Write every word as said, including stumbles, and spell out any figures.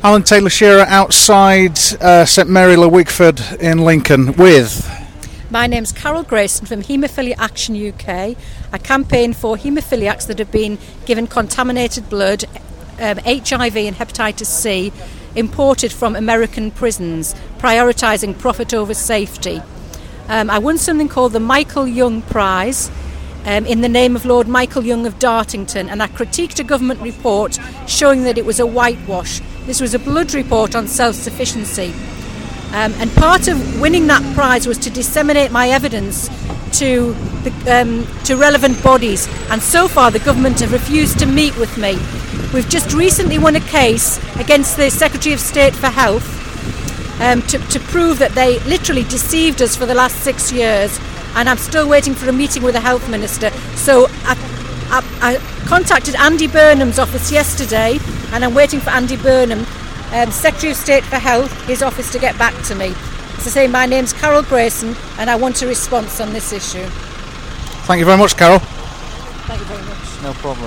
Alan Taylor Shearer outside uh, St Mary Le Wickford in Lincoln with... My name's Carol Grayson from Haemophilia Action U K. I campaign for haemophiliacs that have been given contaminated blood, um, H I V and hepatitis C, imported from American prisons, prioritising profit over safety. Um, I won something called the Michael Young Prize um, in the name of Lord Michael Young of Dartington, and I critiqued a government report showing that it was a whitewash. This was a blood report on self-sufficiency. Um, and part of winning that prize was to disseminate my evidence to the, um, to relevant bodies, and so far the government have refused to meet with me. We've just recently won a case against the Secretary of State for Health um, to, to prove that they literally deceived us for the last six years, and I'm still waiting for a meeting with the Health Minister. So I, I, I contacted Andy Burnham's office yesterday, and I'm waiting for Andy Burnham, um, Secretary of State for Health, his office, to get back to me. As I say, my name's Carol Grayson, and I want a response on this issue. Thank you very much, Carol. Thank you very much. No problem.